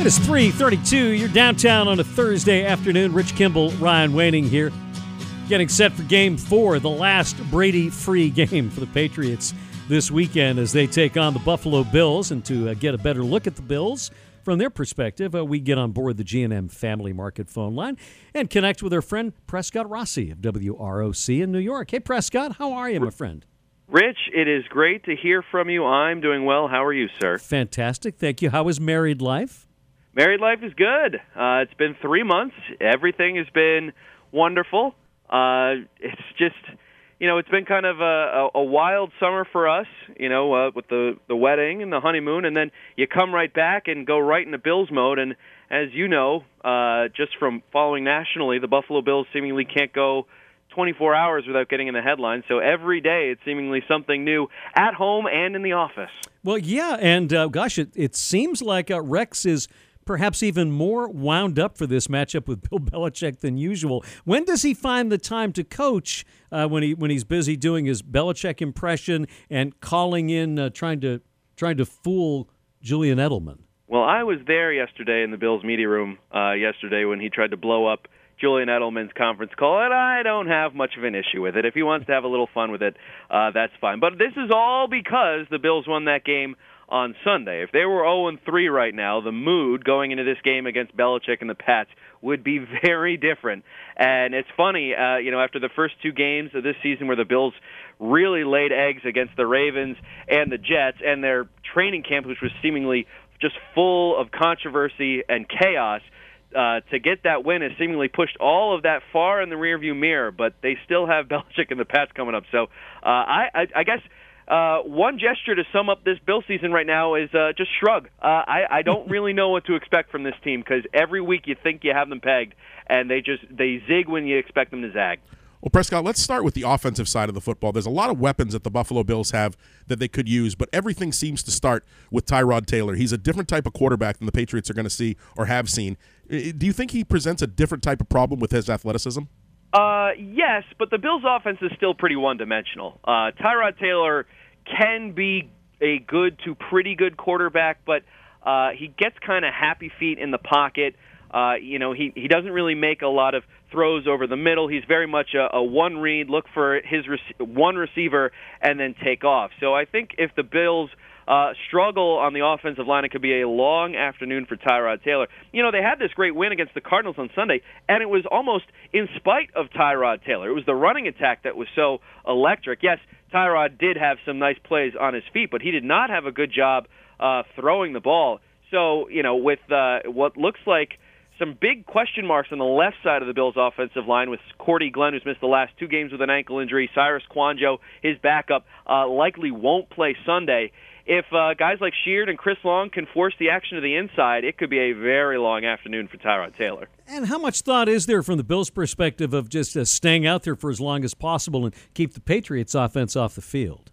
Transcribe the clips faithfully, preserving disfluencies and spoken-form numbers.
It is three thirty-two. You're downtown on a Thursday afternoon. Rich Kimball, Ryan Waning here. Getting set for game four, the last Brady-free game for the Patriots this weekend as they take on the Buffalo Bills. And to uh, get a better look at the Bills from their perspective, uh, we get on board the G and M Family Market phone line and connect with our friend Prescott Rossi of W R O C in New York. Hey, Prescott, how are you, my friend? Rich, it is great to hear from you. I'm doing well. How are you, sir? Fantastic. Thank you. How is married life? Married life is good. Uh, it's been three months. Everything has been wonderful. Uh, it's just, you know, it's been kind of a, a, a wild summer for us, you know, uh, with the, the wedding and the honeymoon, and then you come right back and go right into Bills mode. And as you know, uh, just from following nationally, the Buffalo Bills seemingly can't go twenty-four hours without getting in the headlines. So every day it's seemingly something new at home and in the office. Well, yeah, and uh, gosh, it, it seems like uh, Rex is perhaps even more wound up for this matchup with Bill Belichick than usual. When does he find the time to coach uh, when he when he's busy doing his Belichick impression and calling in, uh, trying to trying to fool Julian Edelman? Well, I was there yesterday in the Bills media room uh, yesterday when he tried to blow up Julian Edelman's conference call, and I don't have much of an issue with it. If he wants to have a little fun with it, uh, that's fine. But this is all because the Bills won that game on Sunday. If they were oh and three right now, the mood going into this game against Belichick and the Pats would be very different. And it's funny, uh, you know, after the first two games of this season where the Bills really laid eggs against the Ravens and the Jets, and their training camp, which was seemingly just full of controversy and chaos, Uh, to get that win has seemingly pushed all of that far in the rearview mirror, but they still have Belichick and the Pats coming up. So uh, I, I, I guess uh, one gesture to sum up this Bill season right now is uh, just shrug. Uh, I, I don't really know what to expect from this team because every week you think you have them pegged, and they just they zig when you expect them to zag. Well, Prescott, let's start with the offensive side of the football. There's a lot of weapons that the Buffalo Bills have that they could use, but everything seems to start with Tyrod Taylor. He's a different type of quarterback than the Patriots are going to see or have seen. Do you think he presents a different type of problem with his athleticism? Uh, yes, but the Bills' offense is still pretty one-dimensional. Uh, Tyrod Taylor can be a good to pretty good quarterback, but uh, he gets kind of happy feet in the pocket. Uh, you know, he, he doesn't really make a lot of throws over the middle. He's very much a, a one-read, look for his rec- one receiver, and then take off. So I think if the Bills uh, struggle on the offensive line, it could be a long afternoon for Tyrod Taylor. You know, they had this great win against the Cardinals on Sunday, and it was almost in spite of Tyrod Taylor. It was the running attack that was so electric. Yes, Tyrod did have some nice plays on his feet, but he did not have a good job uh, throwing the ball. So, you know, with uh, what looks like some big question marks on the left side of the Bills' offensive line with Cordy Glenn, who's missed the last two games with an ankle injury. Cyrus Kouandjio, his backup, uh, likely won't play Sunday. If uh, guys like Sheard and Chris Long can force the action to the inside, it could be a very long afternoon for Tyrod Taylor. And how much thought is there from the Bills' perspective of just uh, staying out there for as long as possible and keep the Patriots' offense off the field?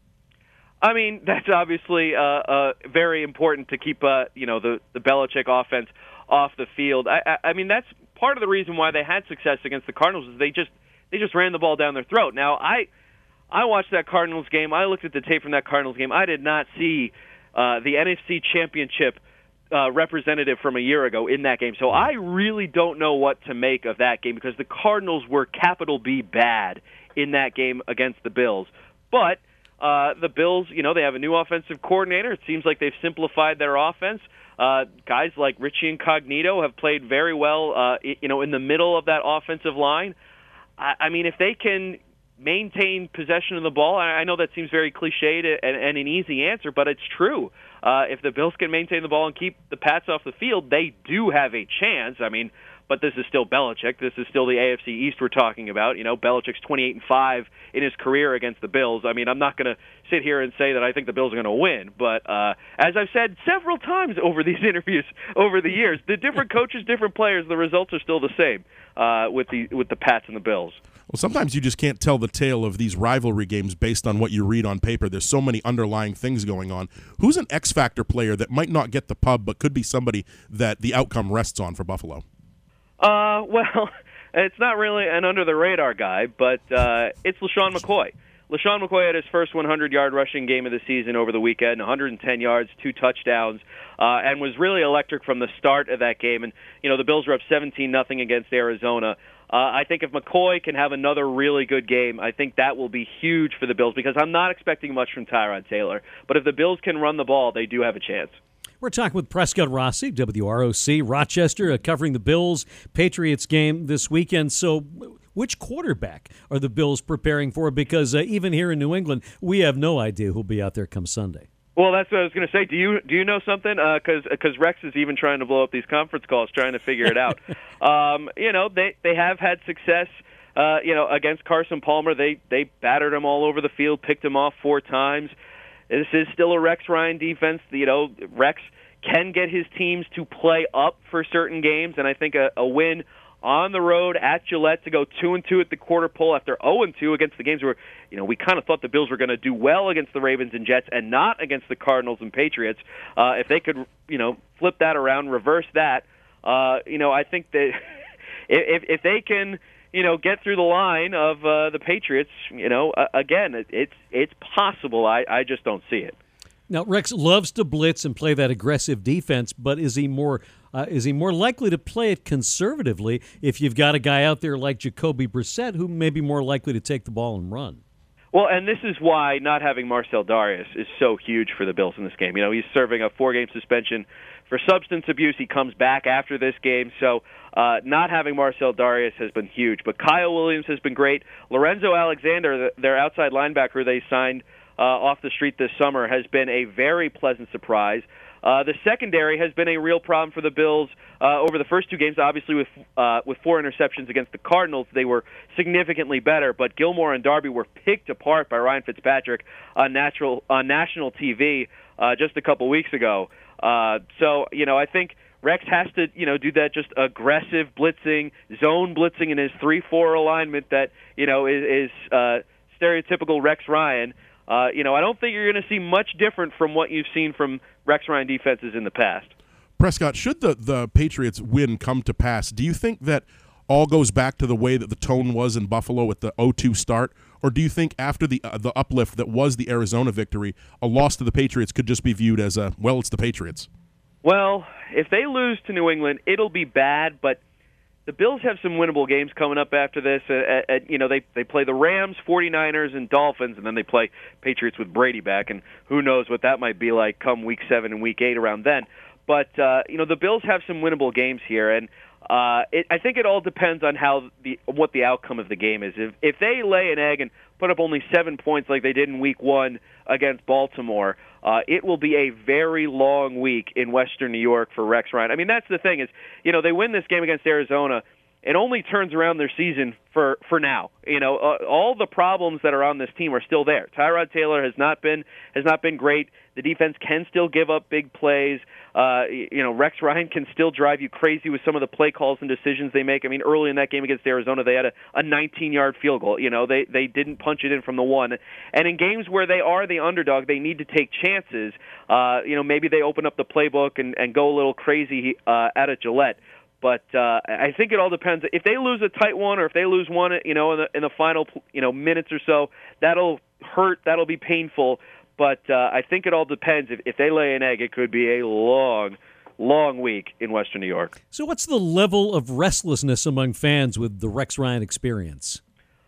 I mean, that's obviously uh, uh, very important to keep uh, you know the, the Belichick offense off the field. I, I, I mean, that's part of the reason why they had success against the Cardinals is they just they just ran the ball down their throat. Now, I I watched that Cardinals game. I looked at the tape from that Cardinals game. I did not see uh, the N F C Championship uh, representative from a year ago in that game. So I really don't know what to make of that game because the Cardinals were capital B bad in that game against the Bills. But uh, the Bills, you know, they have a new offensive coordinator. It seems like they've simplified their offense. Uh, guys like Richie Incognito have played very well, uh, you know, in the middle of that offensive line. I, I mean, if they can maintain possession of the ball, I know that seems very cliched and, and an easy answer, but it's true. Uh, if the Bills can maintain the ball and keep the Pats off the field, they do have a chance. I mean, but this is still Belichick. This is still the A F C East we're talking about. You know, Belichick's twenty-eight and five in his career against the Bills. I mean, I'm not going to sit here and say that I think the Bills are going to win, but uh, as I've said several times over these interviews over the years, the different coaches, different players, the results are still the same uh, with the with the Pats and the Bills. Well, sometimes you just can't tell the tale of these rivalry games based on what you read on paper. There's so many underlying things going on. Who's an X-factor player that might not get the pub but could be somebody that the outcome rests on for Buffalo? Uh, well, it's not really an under-the-radar guy, but uh, it's LaShawn McCoy. LaShawn McCoy had his first hundred-yard rushing game of the season over the weekend, one hundred ten yards, two touchdowns, uh, and was really electric from the start of that game. And, you know, the Bills were up seventeen nothing against Arizona. Uh, I think if McCoy can have another really good game, I think that will be huge for the Bills because I'm not expecting much from Tyrod Taylor. But if the Bills can run the ball, they do have a chance. We're talking with Prescott Rossi, W R O C, Rochester, uh, covering the Bills-Patriots game this weekend. So which quarterback are the Bills preparing for? Because uh, even here in New England, we have no idea who'll be out there come Sunday. Well, that's what I was going to say. Do you do you know something? Because uh, because Rex is even trying to blow up these conference calls, trying to figure it out. um, you know, they they have had success. Uh, you know, against Carson Palmer, they they battered him all over the field, picked him off four times. This is still a Rex Ryan defense. You know, Rex can get his teams to play up for certain games, and I think a, a win on the road at Gillette to go two and two at the quarter pole after zero and two against the games where, you know, we kind of thought the Bills were going to do well against the Ravens and Jets and not against the Cardinals and Patriots. Uh, if they could, you know, flip that around, reverse that, uh, you know, I think that if if they can, you know, get through the line of uh, the Patriots, you know, uh, again, it, it's it's possible. I, I just don't see it. Now, Rex loves to blitz and play that aggressive defense, but is he more uh, is he more likely to play it conservatively if you've got a guy out there like Jacoby Brissett who may be more likely to take the ball and run? Well, and this is why not having Marcel Darius is so huge for the Bills in this game. You know, he's serving a four-game suspension for substance abuse. He comes back after this game, so uh, not having Marcel Darius has been huge. But Kyle Williams has been great. Lorenzo Alexander, their outside linebacker they signed uh, off the street this summer, has been a very pleasant surprise. Uh, the secondary has been a real problem for the Bills uh, over the first two games. Obviously, with uh, with four interceptions against the Cardinals, they were significantly better. But Gilmore and Darby were picked apart by Ryan Fitzpatrick on natural on national T V uh, just a couple weeks ago. Uh, so, you know, I think Rex has to, you know, do that just aggressive blitzing, zone blitzing in his three four alignment that, you know, is, is uh, stereotypical Rex Ryan. Uh, you know, I don't think you're going to see much different from what you've seen from Rex Ryan defenses in the past. Prescott, should the, the Patriots win come to pass, do you think that all goes back to the way that the tone was in Buffalo with the oh two start? Or do you think after the uh, the uplift that was the Arizona victory, a loss to the Patriots could just be viewed as a, well, it's the Patriots? Well, if they lose to New England, it'll be bad, but the Bills have some winnable games coming up after this. Uh, uh, you know, they they play the Rams, forty-niners, and Dolphins, and then they play Patriots with Brady back, and who knows what that might be like come week seven and week eight around then. But, uh, you know, the Bills have some winnable games here, and uh, it, I think it all depends on how the what the outcome of the game is. If, if they lay an egg and put up only seven points like they did in week one against Baltimore, uh, it will be a very long week in Western New York for Rex Ryan. I mean, that's the thing is, you know, they win this game against Arizona, it only turns around their season for, for now. You know, uh, all the problems that are on this team are still there. Tyrod Taylor has not been has not been great. The defense can still give up big plays. Uh, you know, Rex Ryan can still drive you crazy with some of the play calls and decisions they make. I mean, early in that game against Arizona, they had a, a nineteen-yard field goal. You know, they they didn't punch it in from the one. And in games where they are the underdog, they need to take chances. Uh, you know, maybe they open up the playbook and, and go a little crazy uh, at a Gillette. But uh, I think it all depends. If they lose a tight one, or if they lose one, you know, in the, in the final, you know, minutes or so, that'll hurt. That'll be painful. But uh, I think it all depends. If, if they lay an egg, it could be a long, long week in Western New York. So, what's the level of restlessness among fans with the Rex Ryan experience?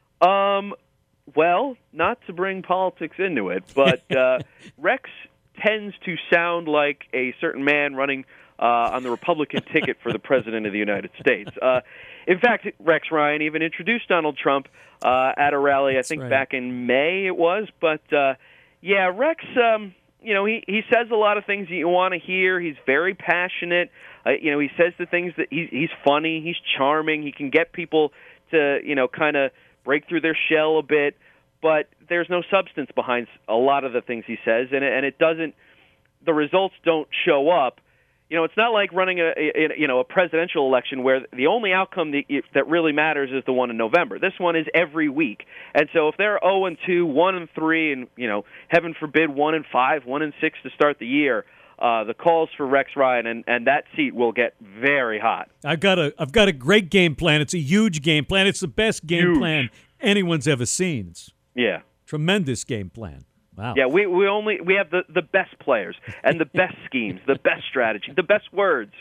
Um, well, not to bring politics into it, but uh, Rex tends to sound like a certain man running Uh, on the Republican ticket for the President of the United States. Uh, in fact, Rex Ryan even introduced Donald Trump uh, at a rally, I That's think right. back in May it was. But, uh, yeah, Rex, um, you know, he, he says a lot of things you want to hear. He's very passionate. Uh, you know, he says the things that he, he's funny, he's charming. He can get people to, you know, kind of break through their shell a bit. But there's no substance behind a lot of the things he says, and it, and it doesn't, the results don't show up. You know, it's not like running a, a you know a presidential election where the only outcome that, that really matters is the one in November. This one is every week, and so if they're oh and two, one and three, and you know, heaven forbid, one and five, one and six to start the year, uh, the calls for Rex Ryan and, and that seat will get very hot. I've got a I've got a great game plan. It's a huge game plan. It's the best game Huge. plan anyone's ever seen. It's Yeah. Tremendous game plan. Wow. Yeah, we, we only we have the, the best players and the best schemes, the best strategy, the best words.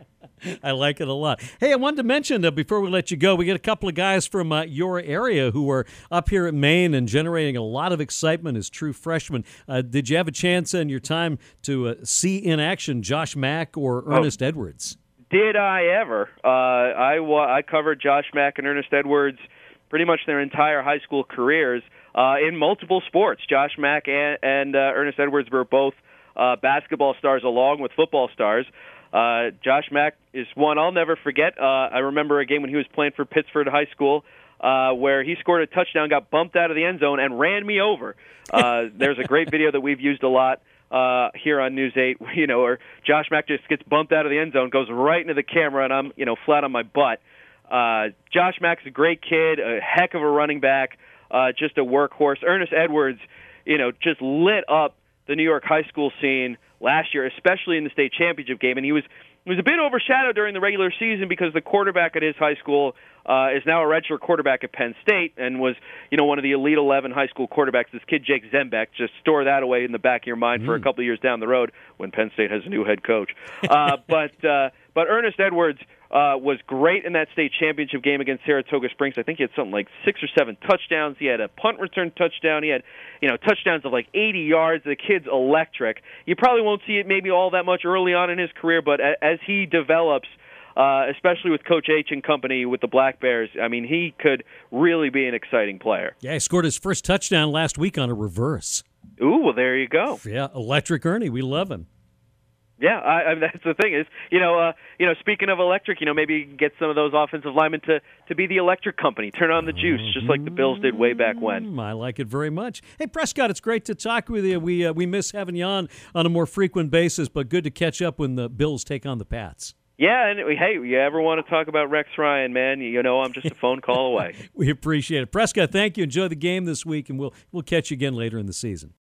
I like it a lot. Hey, I wanted to mention uh, before we let you go, we got a couple of guys from uh, your area who are up here at Maine and generating a lot of excitement as true freshmen. Uh, did you have a chance in your time to uh, see in action Josh Mack or Ernest oh. Edwards? Did I ever? Uh, I, I covered Josh Mack and Ernest Edwards pretty much their entire high school careers uh, in multiple sports. Josh Mack and, and uh, Ernest Edwards were both uh, basketball stars along with football stars. Uh, Josh Mack is one I'll never forget. Uh, I remember a game when he was playing for Pittsford High School uh, where he scored a touchdown, got bumped out of the end zone, and ran me over. Uh, there's a great video that we've used a lot uh, here on News eight, you know, where Josh Mack just gets bumped out of the end zone, goes right into the camera, and I'm, you know, flat on my butt. Uh, Josh Mack's a great kid, a heck of a running back, uh, just a workhorse. Ernest Edwards, you know, just lit up the New York high school scene last year, especially in the state championship game, and he was he was a bit overshadowed during the regular season because the quarterback at his high school uh, is now a redshirt quarterback at Penn State and was, you know, one of the Elite eleven high school quarterbacks. This kid Jake Zembeck, just store that away in the back of your mind mm. for a couple of years down the road when Penn State has a new head coach. Uh, but uh, but Ernest Edwards uh, was great in that state championship game against Saratoga Springs. I think he had something like six or seven touchdowns. He had a punt return touchdown. He had, you know, touchdowns of like eighty yards. The kid's electric. You probably won't see it maybe all that much early on in his career, but as he develops, uh, especially with Coach H and company with the Black Bears, I mean, he could really be an exciting player. Yeah, he scored his first touchdown last week on a reverse. Ooh, well, there you go. Yeah, electric Ernie. We love him. Yeah, I, I, that's the thing is, you know, uh, you know, speaking of electric, you know, maybe get some of those offensive linemen to, to be the electric company, turn on the juice, just like the Bills did way back when. I like it very much. Hey, Prescott, it's great to talk with you. We uh, we miss having you on on a more frequent basis, but good to catch up when the Bills take on the Pats. Yeah, and hey, you ever want to talk about Rex Ryan, man, you know I'm just a phone call away. We appreciate it. Prescott, thank you. Enjoy the game this week, and we'll we'll catch you again later in the season.